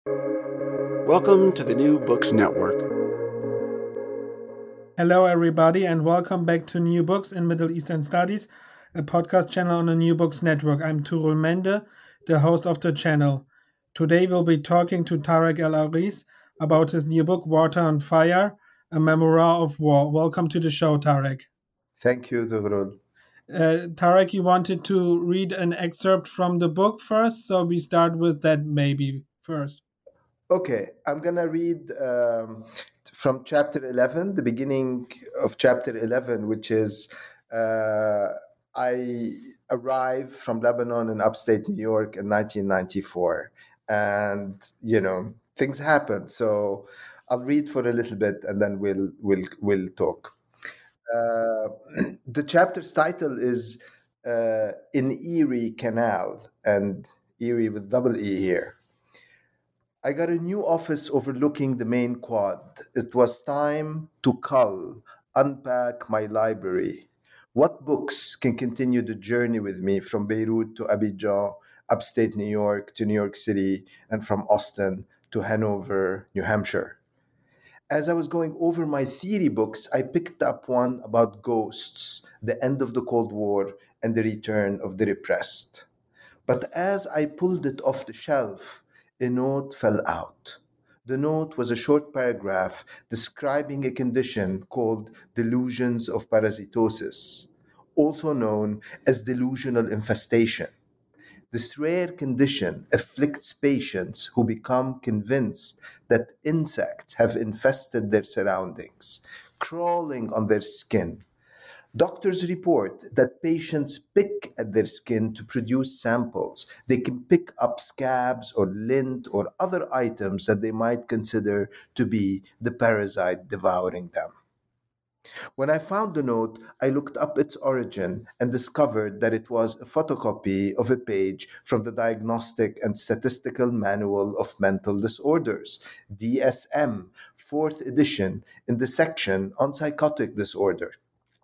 Welcome to the New Books Network. Hello, everybody, and welcome back to New Books in Middle Eastern Studies, a podcast channel on the New Books Network. I'm Turul Mende, the host of the channel. Today, we'll be talking to Tarek El Aris about his new book, Water on Fire, a memoir of war. Welcome to the show, Tarek. Thank you, Turul. Tarek, you wanted to read an excerpt from the book first, so we start with that maybe first. Okay, I'm going to read from chapter 11, the beginning of chapter 11, which is I arrived from Lebanon in upstate New York in 1994. And, things happened. So I'll read for a little bit and then we'll talk. The chapter's title is In Erie Canal, and Erie with double E here. I got a new office overlooking the main quad. It was time to cull, unpack my library. What books can continue the journey with me from Beirut to Abidjan, upstate New York to New York City, and from Austin to Hanover, New Hampshire? As I was going over my theory books, I picked up one about ghosts, the end of the Cold War, and the return of the repressed. But as I pulled it off the shelf, a note fell out. The note was a short paragraph describing a condition called delusions of parasitosis, also known as delusional infestation. This rare condition afflicts patients who become convinced that insects have infested their surroundings, crawling on their skin. Doctors report that patients pick at their skin to produce samples. They can pick up scabs or lint or other items that they might consider to be the parasite devouring them. When I found the note, I looked up its origin and discovered that it was a photocopy of a page from the Diagnostic and Statistical Manual of Mental Disorders, DSM, 4th edition, in the section on psychotic disorder.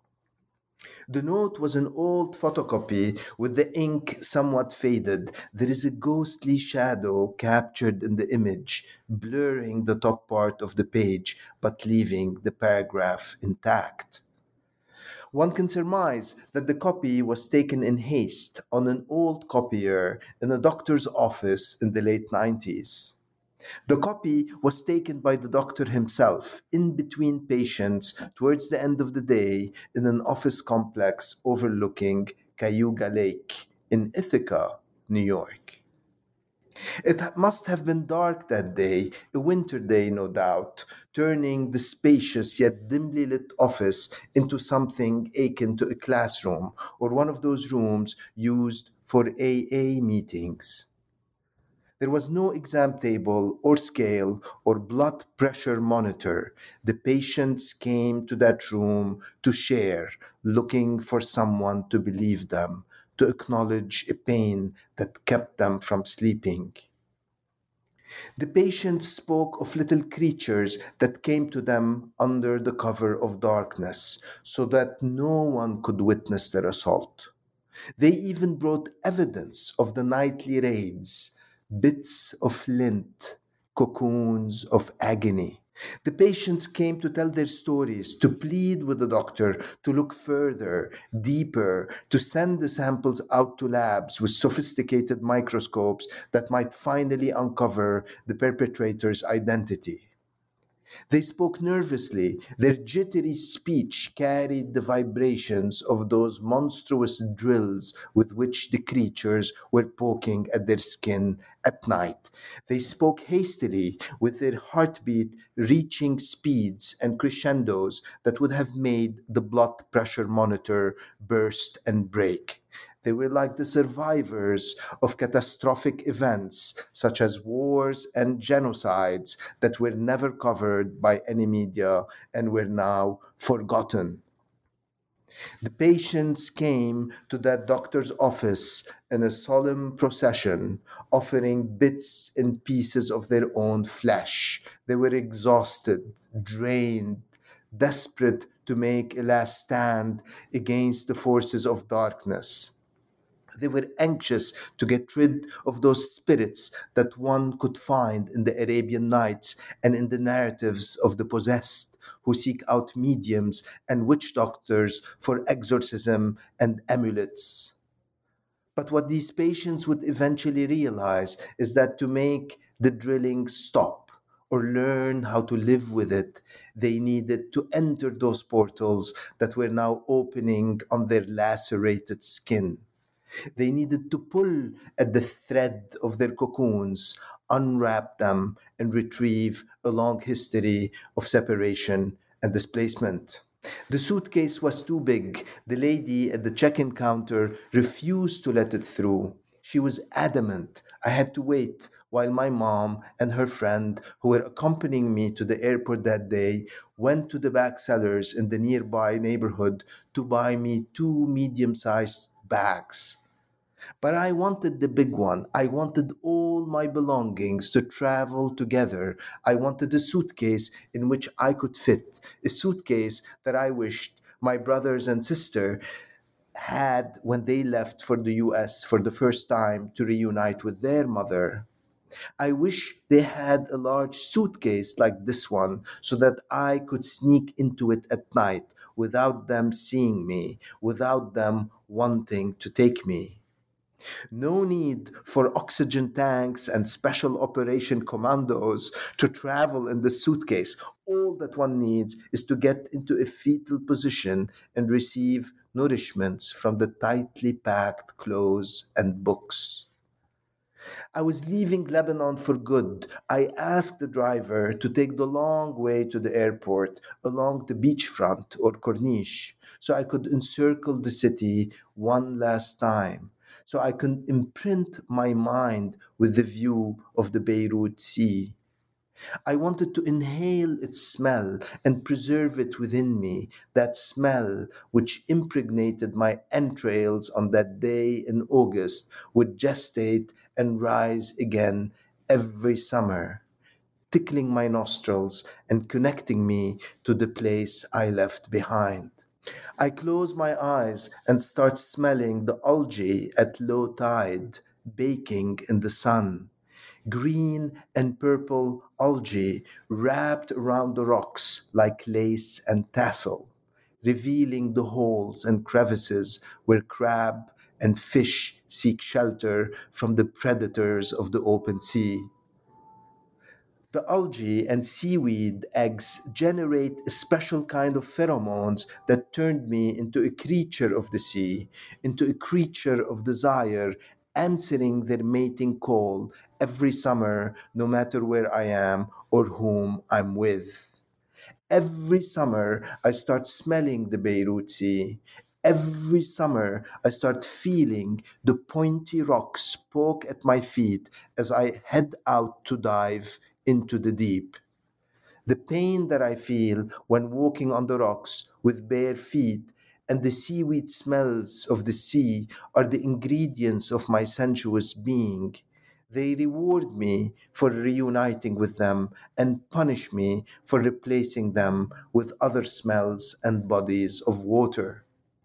The note was an old photocopy with the ink somewhat faded. There is a ghostly shadow captured in the image, blurring the top part of the page but leaving the paragraph intact. One can surmise that the copy was taken in haste on an old copier in a doctor's office in the late 90s. The copy was taken by the doctor himself in between patients towards the end of the day in an office complex overlooking Cayuga Lake in Ithaca, New York. It must have been dark that day, a winter day no doubt, turning the spacious yet dimly lit office into something akin to a classroom or one of those rooms used for AA meetings. There was no exam table or scale or blood pressure monitor. The patients came to that room to share, looking for someone to believe them, to acknowledge a pain that kept them from sleeping. The patients spoke of little creatures that came to them under the cover of darkness, so that no one could witness their assault. They even brought evidence of the nightly raids, bits of lint, cocoons of agony. The patients came to tell their stories, to plead with the doctor to look further, deeper, to send the samples out to labs with sophisticated microscopes that might finally uncover the perpetrator's identity. They spoke nervously. Their jittery speech carried the vibrations of those monstrous drills with which the creatures were poking at their skin at night. They spoke hastily, with their heartbeat reaching speeds and crescendos that would have made the blood pressure monitor burst and break. They were like the survivors of catastrophic events such as wars and genocides that were never covered by any media and were now forgotten. The patients came to that doctor's office in a solemn procession, offering bits and pieces of their own flesh. They were exhausted, drained, desperate to make a last stand against the forces of darkness. They were anxious to get rid of those spirits that one could find in the Arabian Nights and in the narratives of the possessed who seek out mediums and witch doctors for exorcism and amulets. But what these patients would eventually realize is that to make the drilling stop or learn how to live with it, they needed to enter those portals that were now opening on their lacerated skin. They needed to pull at the thread of their cocoons, unwrap them, and retrieve a long history of separation and displacement. The suitcase was too big. The lady at the check in counter refused to let it through. She was adamant. I had to wait while my mom and her friend, who were accompanying me to the airport that day, went to the back sellers in the nearby neighborhood to buy me two medium sized bags. But I wanted the big one. I wanted all my belongings to travel together. I wanted a suitcase in which I could fit, a suitcase that I wished my brothers and sister had when they left for the US for the first time to reunite with their mother. I wish they had a large suitcase like this one so that I could sneak into it at night without them seeing me, without them wanting to take me. No need for oxygen tanks and special operation commandos to travel in the suitcase. All that one needs is to get into a fetal position and receive nourishments from the tightly packed clothes and books. I was leaving Lebanon for good. I asked the driver to take the long way to the airport along the beachfront or Corniche so I could encircle the city one last time, so I could imprint my mind with the view of the Beirut Sea. I wanted to inhale its smell and preserve it within me, that smell which impregnated my entrails on that day in August would gestate and rise again every summer, tickling my nostrils and connecting me to the place I left behind. I close my eyes and start smelling the algae at low tide, baking in the sun. Green and purple algae wrapped around the rocks like lace and tassel, revealing the holes and crevices where crab and fish seek shelter from the predators of the open sea. The algae and seaweed eggs generate a special kind of pheromones that turned me into a creature of the sea, into a creature of desire, answering their mating call every summer, no matter where I am or whom I'm with. Every summer, I start smelling the Beirut Sea. Every summer, I start feeling the pointy rocks poke at my feet as I head out to dive into the deep. The pain that I feel when walking on the rocks with bare feet and the seaweed smells of the sea are the ingredients of my sensuous being. They reward me for reuniting with them and punish me for replacing them with other smells and bodies of water.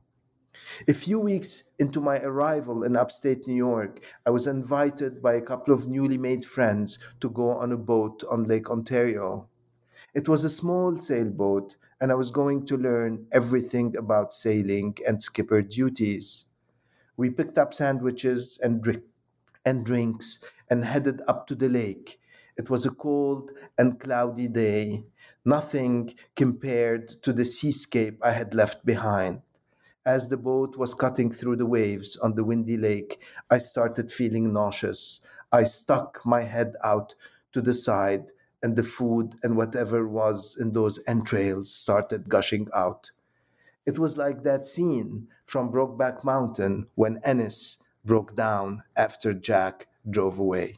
A few weeks into my arrival in upstate New York, I was invited by a couple of newly made friends to go on a boat on Lake Ontario. It was a small sailboat, and I was going to learn everything about sailing and skipper duties. We picked up sandwiches and drinks and headed up to the lake. It was a cold and cloudy day, nothing compared to the seascape I had left behind. As the boat was cutting through the waves on the windy lake, I started feeling nauseous. I stuck my head out to the side, and the food and whatever was in those entrails started gushing out. It was like that scene from Brokeback Mountain when Ennis broke down after Jack drove away.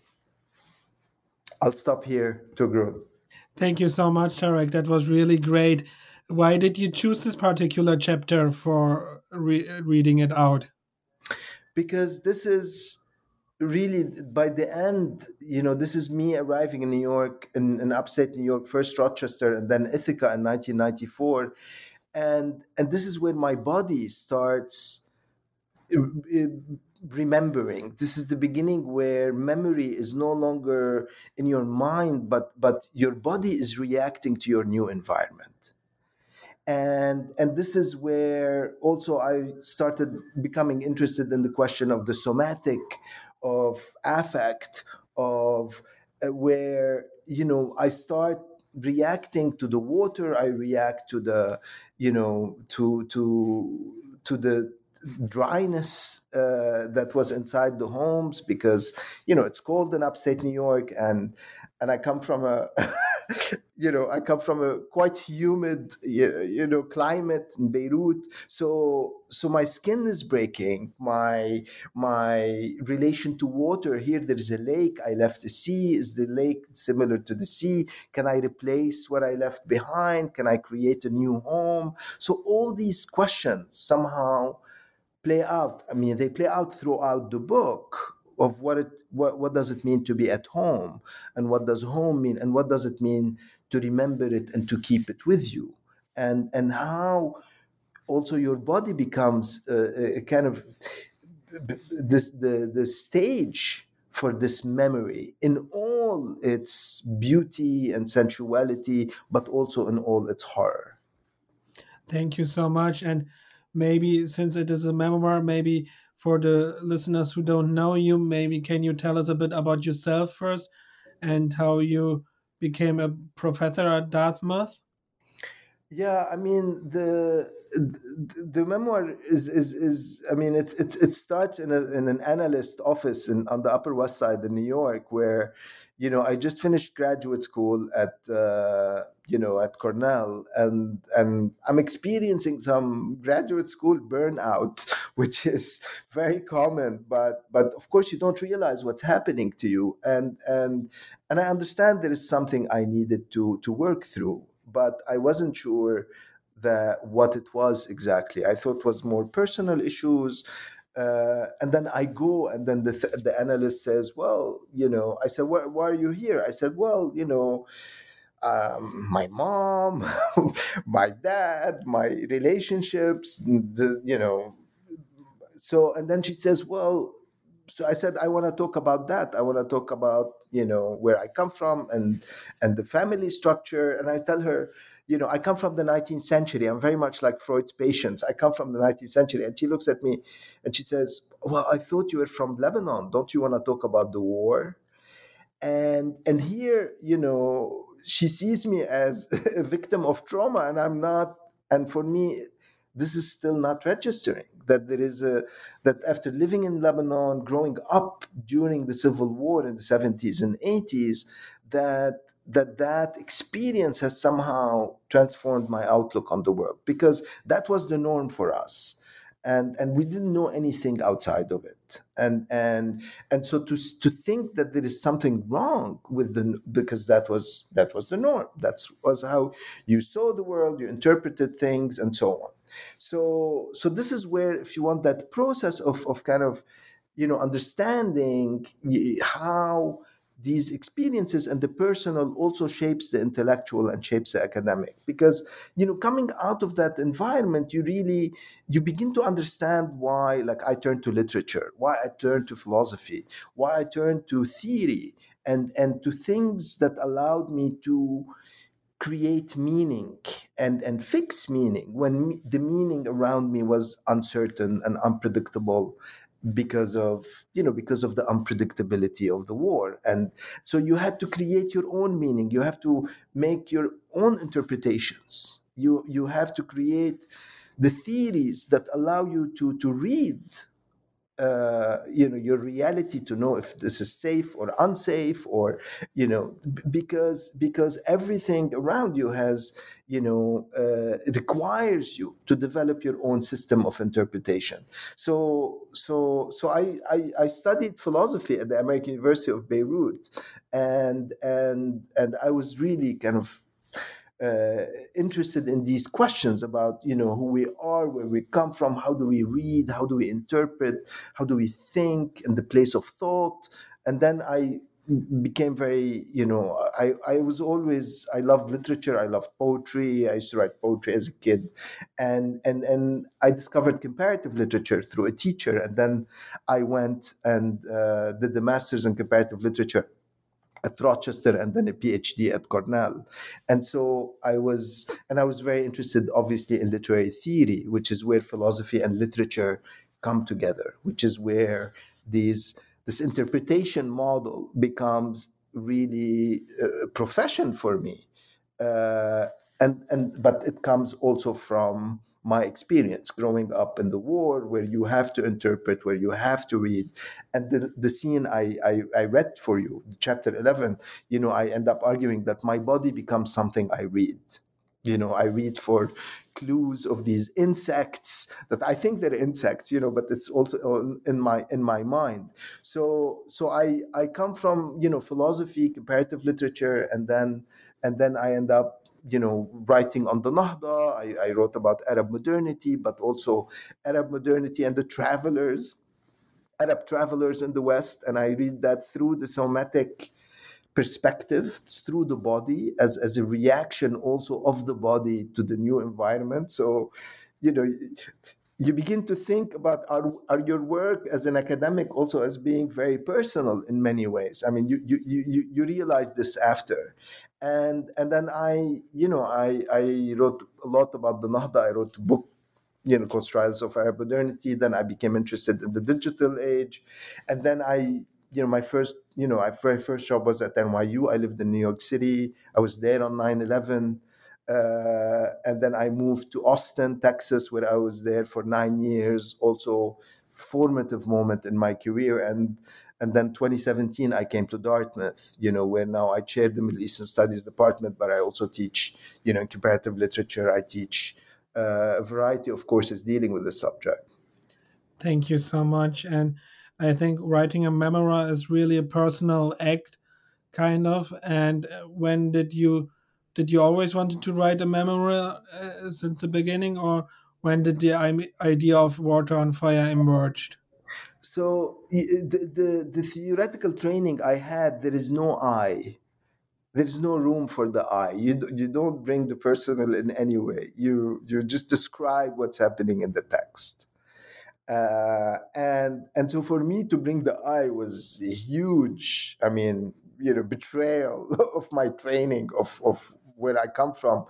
I'll stop here to grow. Thank you so much, Tarek. That was really great. Why did you choose this particular chapter for reading it out? Because this is really by the end, this is me arriving in New York, in upstate New York, first Rochester and then Ithaca in 1994, and this is when my body starts uh, remembering. This is the beginning where memory is no longer in your mind, but your body is reacting to your new environment. And this is where also I started becoming interested in the question of the somatic, of affect, of where, I start reacting to the water, I react to the, to the dryness that was inside the homes, because it's cold in upstate New York, and I come from a I come from a quite humid climate in Beirut. So my skin is breaking. My relation to water, here there is a lake, I left the sea. Is the lake similar to the sea? Can I replace what I left behind? Can I create a new home? So all these questions somehow play out. I mean, they play out throughout the book of what does it mean to be at home, and what does home mean, and what does it mean to remember it and to keep it with you, and how also your body becomes a kind of the stage for this memory in all its beauty and sensuality, but also in all its horror. Thank you so much. And maybe since it is a memoir, maybe for the listeners who don't know you, maybe can you tell us a bit about yourself first and how you became a professor at Dartmouth? Yeah, I mean the memoir is I mean it starts in an analyst office on the Upper West Side in New York, where I just finished graduate school at at Cornell, and I'm experiencing some graduate school burnout, which is very common, but of course you don't realize what's happening to you, and I understand there is something I needed to work through, but I wasn't sure that what it was exactly. I thought it was more personal issues. And then I go, and then the analyst says, "Well, I said, why are you here?" I said, "Well, my mom, my dad, my relationships, So, and then she says, "Well," so I said, "I want to talk about that. I want to talk about where I come from, and the family structure." And I tell her, I come from the 19th century. I'm very much like Freud's patients. I come from the 19th century. And she looks at me and she says, "Well, I thought you were from Lebanon. Don't you want to talk about the war?" And here, she sees me as a victim of trauma, and I'm not. And for me, this is still not registering that there is that after living in Lebanon, growing up during the civil war in the 70s and 80s, that experience has somehow transformed my outlook on the world, because that was the norm for us, and we didn't know anything outside of it, and so to think that there is something wrong with because that was the norm, that was how you saw the world, you interpreted things, and so on. So this is where, if you want, that process of kind of understanding how these experiences and the personal also shapes the intellectual and shapes the academic, because coming out of that environment, you begin to understand why, like, I turned to literature, why I turned to philosophy, why I turned to theory, and to things that allowed me to create meaning and fix meaning when the meaning around me was uncertain and unpredictable, because of the unpredictability of the war. And so you had to create your own meaning, you have to make your own interpretations, you have to create the theories that allow you to read your reality, to know if this is safe or unsafe, or because everything around you has requires you to develop your own system of interpretation. So I studied philosophy at the American University of Beirut, and I was really kind of interested in these questions about who we are, where we come from, how do we read, how do we interpret, how do we think, and the place of thought. And then I became very, I was always, I loved literature, I loved poetry, I used to write poetry as a kid, and I discovered comparative literature through a teacher, and then I went and did the master's in comparative literature at Rochester and then a PhD at Cornell. And so I was very interested, obviously, in literary theory, which is where philosophy and literature come together, which is where this interpretation model becomes really a profession for me. Uh, but it comes also from my experience growing up in the war, where you have to interpret, where you have to read. And the scene I read for you, chapter 11, I end up arguing that my body becomes something I read. I read for clues of these insects that I think they're insects, but it's also in my mind. So I come from, philosophy, comparative literature, and then I end up, writing on the Nahda. I wrote about Arab modernity, but also Arab modernity and the Arab travelers in the West, and I read that through the somatic perspective, through the body, as a reaction also of the body to the new environment. So, you begin to think about your work as an academic also as being very personal in many ways. I mean, you realize this after. And then I wrote a lot about the Nahda. I wrote a book, called Trials of Arab Modernity. Then I became interested in the digital age, and then my very first job was at NYU. I lived in New York City. I was there on 9/11. And then I moved to Austin, Texas, where I was there for 9 years, also formative moment in my career. And then 2017, I came to Dartmouth, where now I chair the Middle Eastern Studies department, but I also teach, in comparative literature. I teach a variety of courses dealing with the subject. Thank you so much. And I think writing a memoir is really a personal act, kind of. And when did you always wanted to write a memoir since the beginning, or when did the idea of Water on Fire emerged? So the theoretical training I had, there is no I. There's no room for the I. You don't bring the personal in any way. You just describe what's happening in the text. And so for me to bring the I was huge. I mean, betrayal of my training, of where I come from.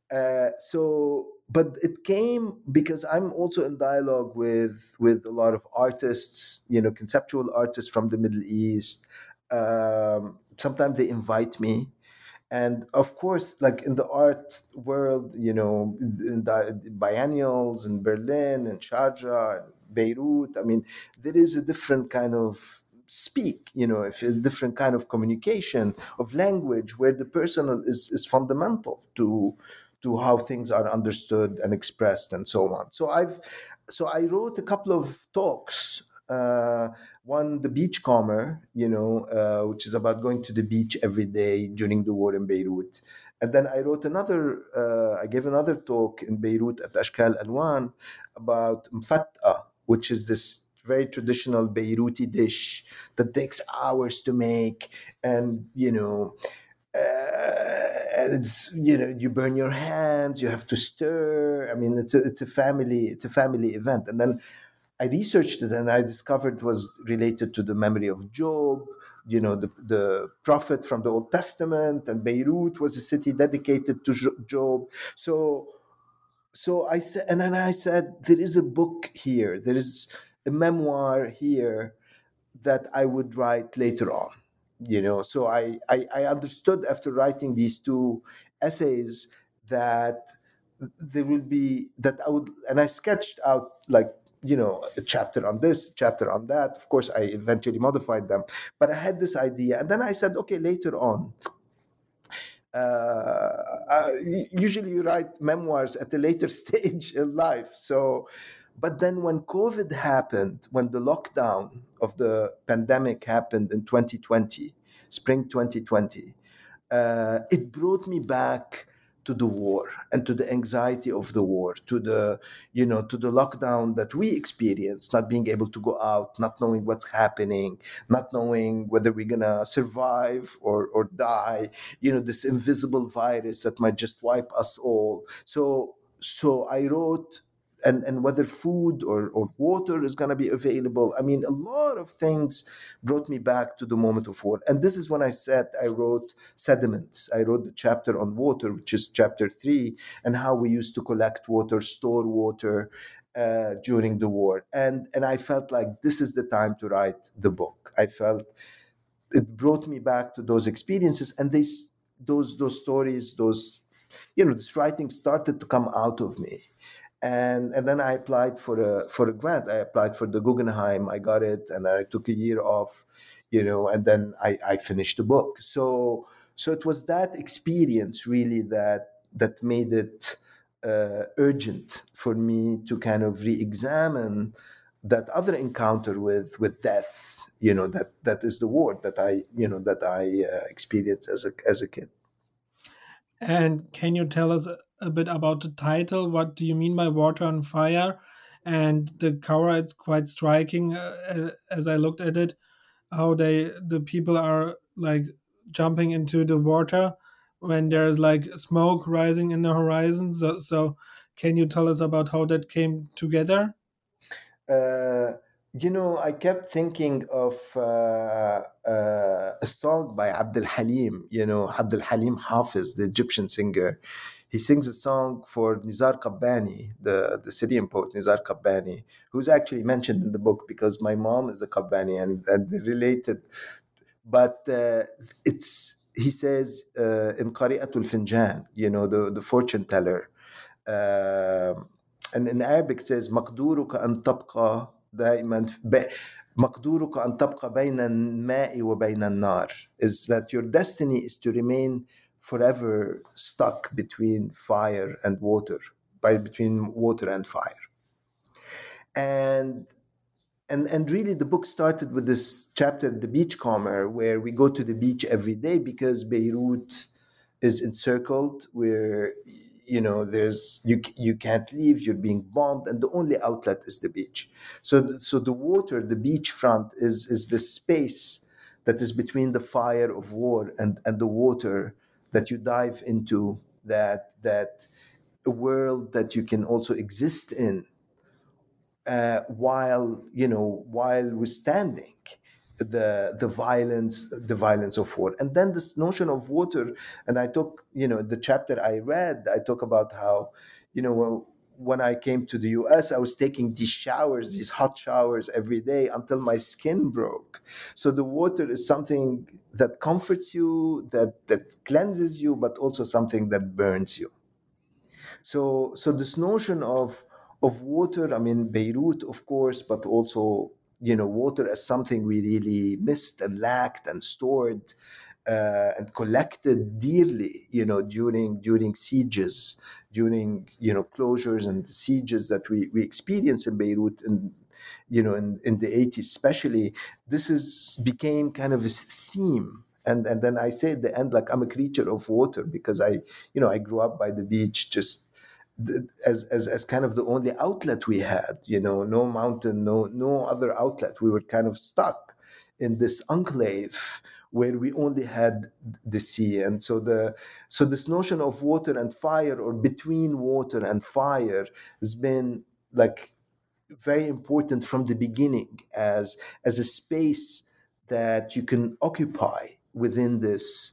But it came because I'm also in dialogue with a lot of artists, conceptual artists from the Middle East. Sometimes they invite me, and of course, like in the art world, in the biennials in Berlin and Sharjah and Beirut, I mean, there is a different kind of speak, if a different kind of communication of language, where the personal is fundamental to how things are understood and expressed and so on. So I wrote a couple of talks. One, The Beachcomber, which is about going to the beach every day during the war in Beirut. And then I gave another talk in Beirut at Ashkal Alwan about Mfatta, which is this very traditional Beiruti dish that takes hours to make. And, and it's, you burn your hands, you have to stir. I mean, it's a family event. And then I researched it, and I discovered it was related to the memory of Job, the prophet from the Old Testament, and Beirut was a city dedicated to Job. So I said, and then I said, there is a book here, there is a memoir here that I would write later on. So I understood after writing these two essays that there will be, that I would, and I sketched out like, a chapter on this, chapter on that. Of course, I eventually modified them, but I had this idea. And then I said, okay, later on, usually you write memoirs at a later stage in life. But then when COVID happened, when the lockdown of the pandemic happened in 2020, spring 2020, it brought me back to the war and to the anxiety of the war, to the, to the lockdown that we experience, not being able to go out, not knowing what's happening, not knowing whether we're gonna survive or die, this invisible virus that might just wipe us all. So I wrote, and whether food or water is going to be available. I mean, a lot of things brought me back to the moment of war. And this is when I wrote Sediments. I wrote the chapter on water, which is chapter 3, and how we used to collect water, store water during the war. And I felt like this is the time to write the book. I felt it brought me back to those experiences, and those stories, this writing started to come out of me. And then I applied for a grant. I applied for the Guggenheim. I got it, and I took a year off, and then I finished the book. So it was that experience really that made it urgent for me to kind of re-examine that other encounter with death. That is the war that I experienced as a kid. And can you tell us a bit about the title? What do you mean by water and fire? And the cover, it's quite striking as I looked at it, how the people are like jumping into the water when there's like smoke rising in the horizon. So can you tell us about how that came together? I kept thinking of a song by Abdul Halim, Abdul Halim Hafiz, the Egyptian singer. He sings a song for Nizar Qabbani, the Syrian poet Nizar Qabbani, who's actually mentioned in the book because my mom is a Qabbani and they're related. But he says in Qari'atul Finjan, the fortune teller, and in Arabic says مقدورك أن تبقى دائما مقدورك أن تبقى بين الماء وبين النار, is that your destiny is to remain forever stuck between fire and water, between water and fire. And really the book started with this chapter, The Beachcomber, where we go to the beach every day because Beirut is encircled, where there's you can't leave, you're being bombed, and the only outlet is the beach. So the water, the beachfront is the space that is between the fire of war and the water that you dive into, that a world that you can also exist in while withstanding the violence of war. And then this notion of water, and I took, the chapter I read, I talk about how, when I came to the US, I was taking these hot showers every day until my skin broke. So the water is something that comforts you, that cleanses you, but also something that burns you. So this notion of water, I mean, Beirut, of course, but also, water as something we really missed and lacked and stored and collected dearly, during sieges, during, closures and sieges that we experienced in Beirut in the 80s especially. Became kind of a theme. And then I say at the end, like, I'm a creature of water because I grew up by the beach, just as kind of the only outlet we had, no mountain, no other outlet. We were kind of stuck in this enclave where we only had the sea. And so this notion of water and fire, or between water and fire, has been like very important from the beginning as a space that you can occupy within this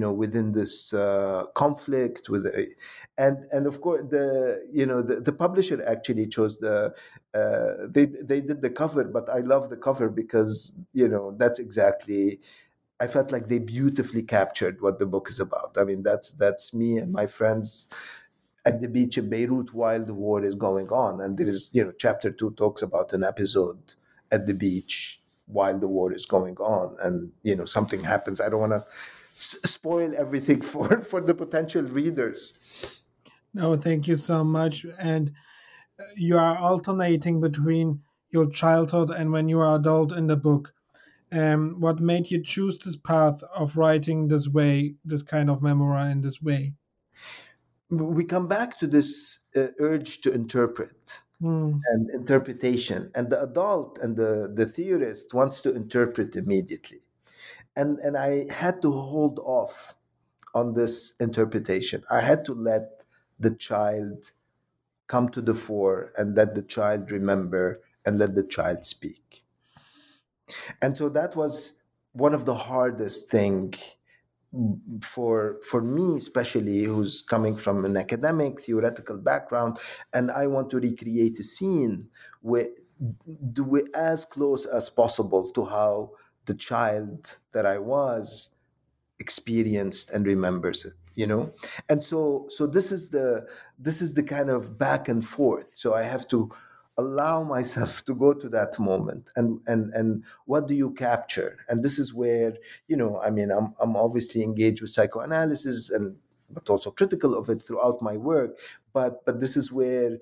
conflict and of course the publisher actually chose they did the cover, but I love the cover because that's exactly, I felt like they beautifully captured what the book is about. I mean, that's me and my friends at the beach in Beirut while the war is going on. And there is, chapter 2 talks about an episode at the beach while the war is going on, and something happens. I don't want to spoil everything for the potential readers. No, thank you so much. And you are alternating between your childhood and when you are adult in the book. What made you choose this path of writing this way, this kind of memoir in this way? we come back to this urge to interpret Mm. and interpretation, and the adult and the theorist wants to interpret immediately, and I had to hold off on this interpretation. I had to let the child come to the fore and let the child remember and let the child speak. And so that was one of the hardest thing for me, especially, who's coming from an academic theoretical background, and I want to recreate a scene where do it as close as possible to how the child that I was experienced and remembers it, and so this is the kind of back and forth. So I have to allow myself to go to that moment, and what do you capture? And this is where, I mean, I'm obviously engaged with psychoanalysis, and but also critical of it throughout my work, but this is where,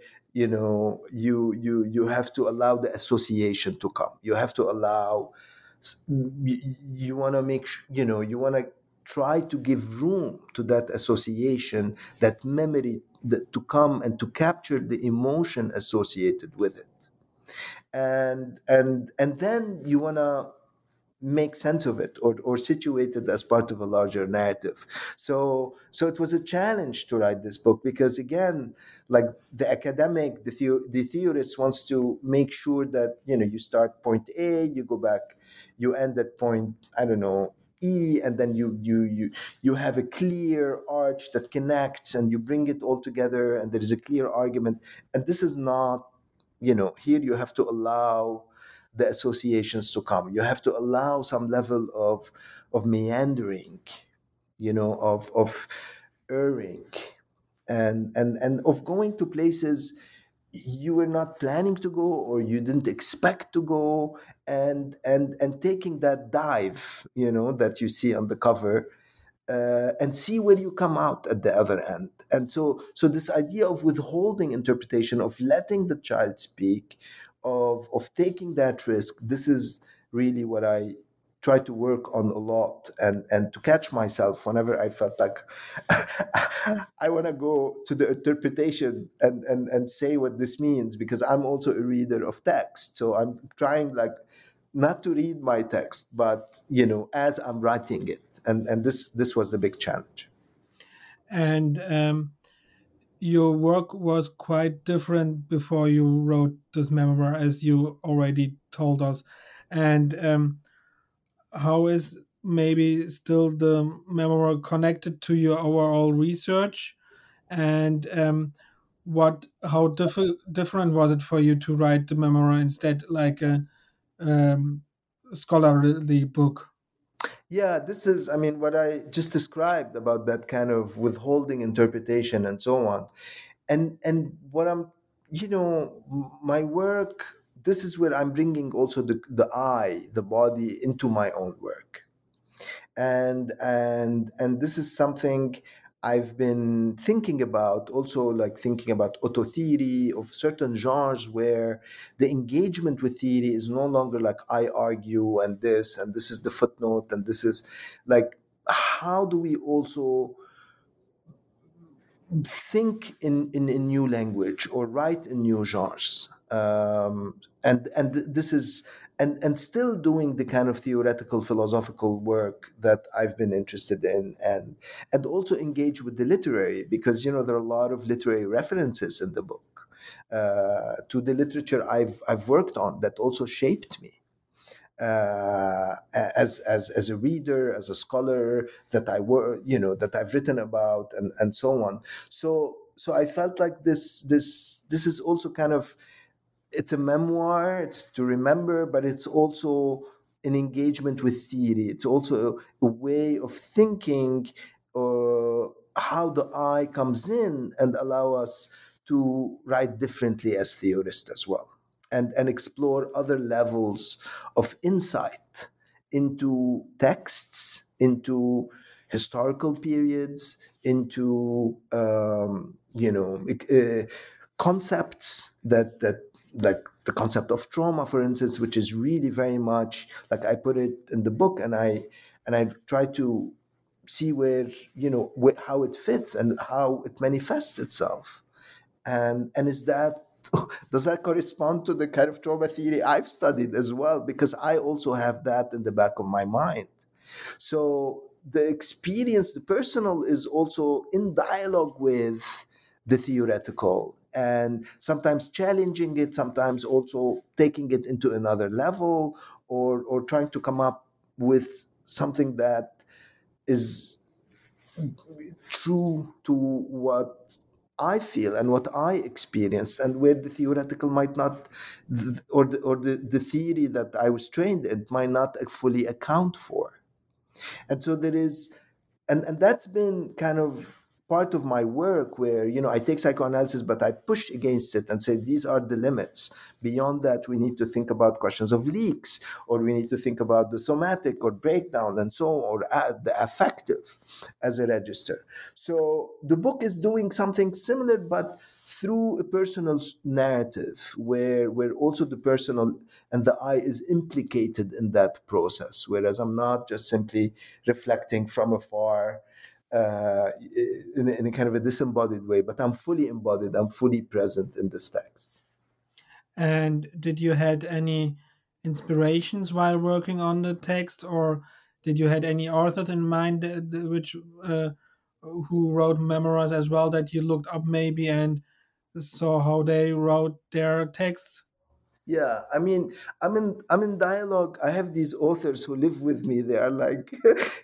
you have to allow the association to come. You have to allow, you want to make you want to try to give room to that association, that memory, to come and to capture the emotion associated with it, and then you want to make sense of it, or situate it as part of a larger narrative. So it was a challenge to write this book, because again, like the academic, the theorist wants to make sure that, you start point A, you go back, you end at point, I don't know, E, and then you have a clear arch that connects, and you bring it all together, and there is a clear argument. And this is not, here you have to allow the associations to come. You have to allow some level of meandering, of erring, and of going to places you were not planning to go, or you didn't expect to go, and taking that dive, that you see on the cover, and see where you come out at the other end. And so this idea of withholding interpretation, of letting the child speak, of taking that risk, this is really what I try to work on a lot, and to catch myself whenever I felt like I want to go to the interpretation and say what this means, because I'm also a reader of text. So I'm trying, like, not to read my text, but as I'm writing it, and this was the big challenge. And your work was quite different before you wrote this memoir, as you already told us. And how is maybe still the memoir connected to your overall research? And how different was it for you to write the memoir instead, like a um, scholarly book? Yeah, this is, I mean, what I just described about that kind of withholding interpretation and so on. And what I'm, my work, this is where I'm bringing also the eye, the body, into my own work. And this is something I've been thinking about, also, like thinking about auto theory of certain genres, where the engagement with theory is no longer like I argue, and this is the footnote, and this is like, how do we also think in new language, or write in new genres, and this is, and still doing the kind of theoretical philosophical work that I've been interested in, and also engage with the literary, because there are a lot of literary references in the book, to the literature I've worked on, that also shaped me, as a reader, as a scholar, that I work, that I've written about, and so on. So I felt like this is also kind of, it's a memoir, it's to remember, but it's also an engagement with theory. It's also a way of thinking, how the eye comes in and allow us to write differently as theorists as well, and explore other levels of insight into texts, into historical periods, into concepts that like the concept of trauma, for instance, which is really very much like I put it in the book, and I try to see where, how it fits and how it manifests itself. And is that does that correspond to the kind of trauma theory I've studied as well? Because I also have that in the back of my mind. So the experience, the personal, is also in dialogue with the theoretical, and sometimes challenging it, sometimes also taking it into another level, or trying to come up with something that is true to what I feel and what I experienced, and where the theoretical might not, the theory that I was trained in might not fully account for. And so there is, and that's been kind of part of my work, where I take psychoanalysis, but I push against it and say these are the limits. Beyond that, we need to think about questions of leaks, or we need to think about the somatic or breakdown and so on, or the affective as a register. So the book is doing something similar, but through a personal narrative, where also the personal and the I is implicated in that process, whereas I'm not just simply reflecting from afar, in a kind of a disembodied way, but I'm fully embodied, I'm fully present in this text. And did you had any inspirations while working on the text, or did you had any authors in mind which who wrote memoirs as well, that you looked up maybe and saw how they wrote their texts? Yeah, I mean, I'm in dialogue. I have these authors who live with me. They are like,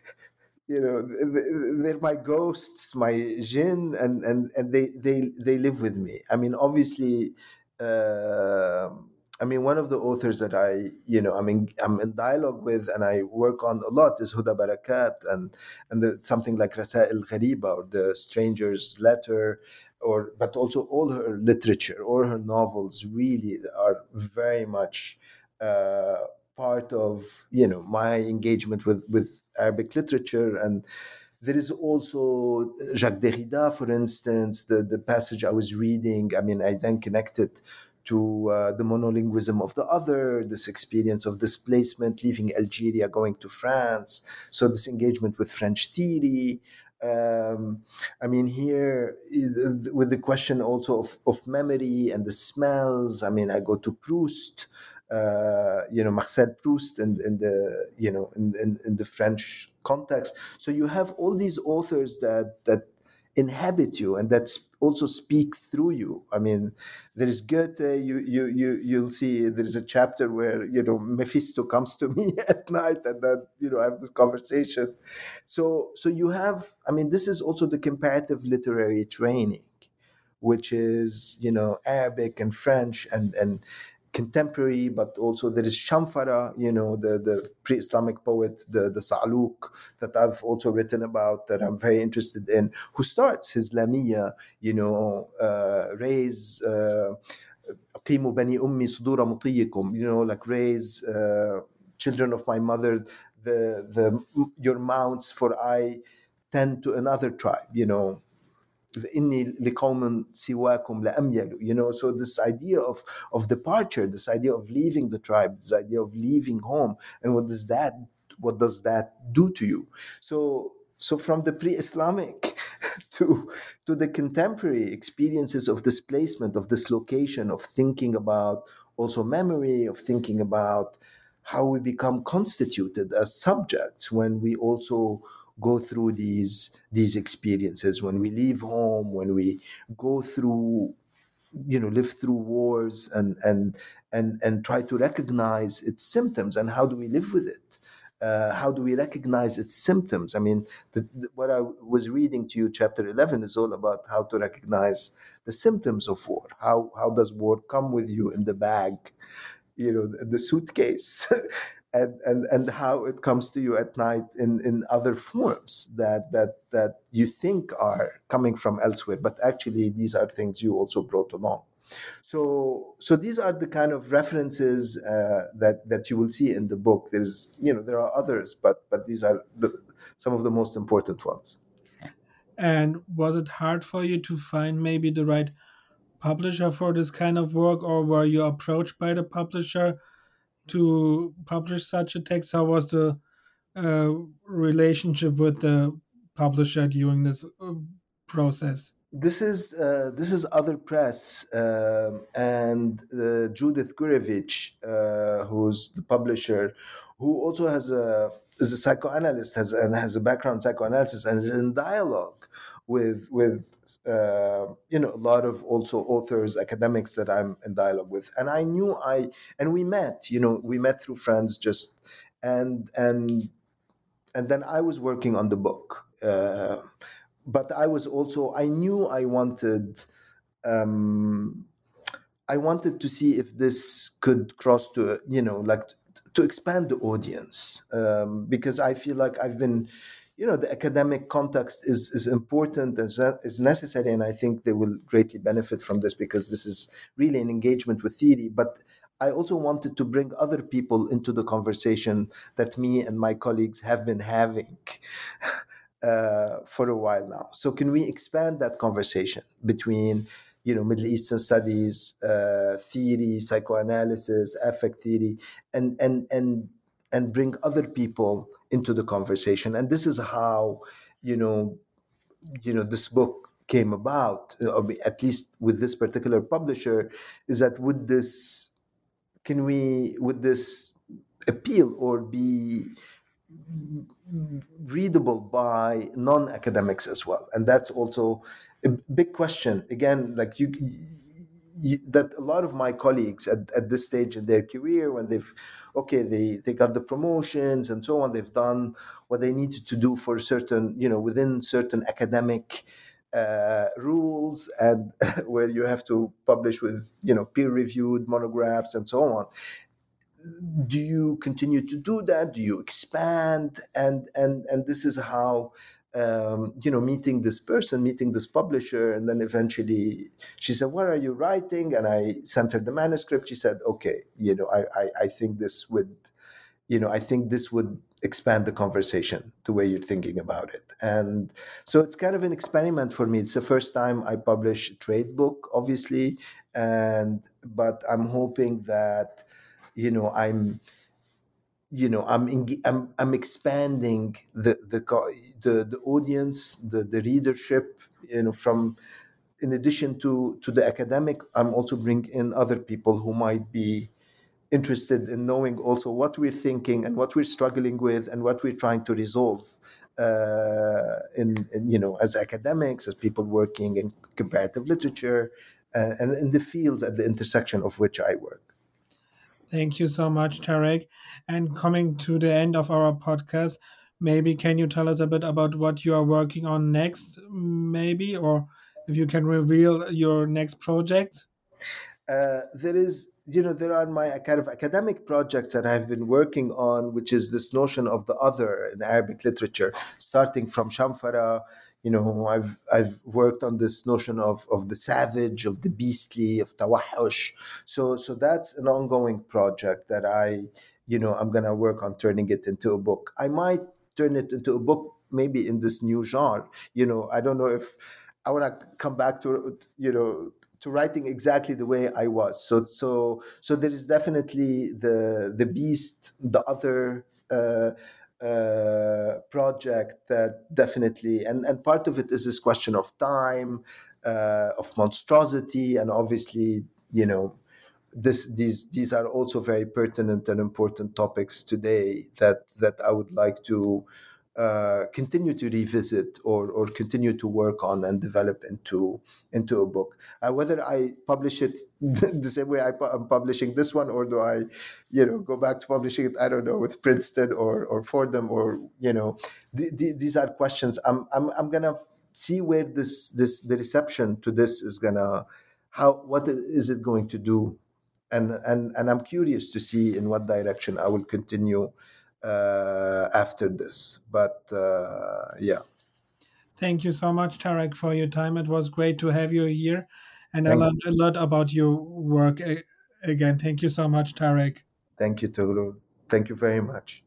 they're my ghosts, my jinn, and they live with me. I mean, obviously, uh, one of the authors that I'm in dialogue with and I work on a lot is Huda Barakat, and something like Rasail Ghariba, or the Stranger's Letter, but also all her literature or her novels really are very much uh, part of my engagement with Arabic literature. And there is also Jacques Derrida, for instance, the passage I was reading. I mean, I then connected to the monolinguism of the other, this experience of displacement, leaving Algeria, going to France. So this engagement with French theory. Here with the question also of memory and the smells. I mean, I go to Proust, Marcel Proust, in the in the French context. So you have all these authors that inhabit you and that also speak through you. I mean, there is Goethe. You'll see there is a chapter where Mephisto comes to me at night, and then I have this conversation. So you have. I mean, this is also the comparative literary training, which is Arabic and French and contemporary, but also there is Shamfara, the pre-Islamic poet, the Sa'luk, that I've also written about, that I'm very interested in, who starts his Lamia, raise أقيموا بني أمي صدور مطيكم, like raise children of my mother, the your mounts, for I tend to another tribe, إني لقوم سواكم لأميل. So this idea of departure, this idea of leaving the tribe, this idea of leaving home, and what does that do to you? So from the pre-Islamic to the contemporary experiences of displacement, of dislocation, of thinking about also memory, of thinking about how we become constituted as subjects when we also go through these experiences, when we leave home, when we go through live through wars, and try to recognize its symptoms, and how do we live with it, how do we recognize its symptoms? I mean, what I was reading to you, chapter 11, is all about how to recognize the symptoms of war. How does war come with you in the bag, the suitcase, and how it comes to you at night in other forms that you think are coming from elsewhere, but actually these are things you also brought along. So these are the kind of references that you will see in the book. There are others, but these are some of the most important ones. And was it hard for you to find maybe the right publisher for this kind of work, or were you approached by the publisher to publish such a text? How was the relationship with the publisher during this process? This is Other Press, and Judith Gurevich, who's the publisher, who also is a psychoanalyst, has a background in psychoanalysis, and is in dialogue with a lot of also authors, academics that I'm in dialogue with. And we met, we met through friends, just and and and then I was working on the book. But I knew I wanted to see if this could cross to, like, to expand the audience, because I feel like I've been, the academic context is important, is necessary, and I think they will greatly benefit from this, because this is really an engagement with theory. But I also wanted to bring other people into the conversation that me and my colleagues have been having for a while now. So can we expand that conversation between, Middle Eastern studies, theory, psychoanalysis, affect theory, and bring other people into the conversation? And this is how, this book came about, or at least with this particular publisher, is that would this appeal or be readable by non-academics as well? And that's also a big question. Again, like that a lot of my colleagues at this stage in their career, when they got the promotions and so on, they've done what they needed to do for certain, within certain academic rules, and where you have to publish with, peer-reviewed monographs and so on. Do you continue to do that? Do you expand? And this is how, meeting this publisher, and then eventually she said, "What are you writing?" And I sent her the manuscript. She said, "Okay, I think this would, expand the conversation the way you're thinking about it." And so it's kind of an experiment for me. It's the first time I publish a trade book, obviously, but I'm hoping that, I'm expanding the audience, the readership, from, in addition to the academic, I'm also bringing in other people who might be interested in knowing also what we're thinking and what we're struggling with and what we're trying to resolve, as academics, as people working in comparative literature, and in the fields at the intersection of which I work. Thank you so much, Tarek. And coming to the end of our podcast, maybe can you tell us a bit about what you are working on next, maybe, or if you can reveal your next project? There are my kind of academic projects that I've been working on, which is this notion of the other in Arabic literature, starting from Shamfara. I've worked on this notion of the savage, of the beastly, of tawahush. So that's an ongoing project that I'm gonna work on turning it into a book. I might turn it into a book maybe in this new genre. I don't know if I want to come back to to writing exactly the way I was. So there is definitely the beast, the other project that definitely, and part of it is this question of time, of monstrosity, and obviously, these are also very pertinent and important topics today that I would like to continue to revisit or continue to work on and develop into a book. Whether I publish it the same way I'm publishing this one, or do I, go back to publishing it, I don't know, with Princeton or Fordham, or these are questions. I'm gonna see where the reception to this is gonna, what is it going to do, and I'm curious to see in what direction I will continue after this. But yeah. Thank you so much, Tarek, for your time. It was great to have you here, and I Thank learned a lot about your work again. Thank you so much, Tarek. Thank you, Tolu. Thank you very much.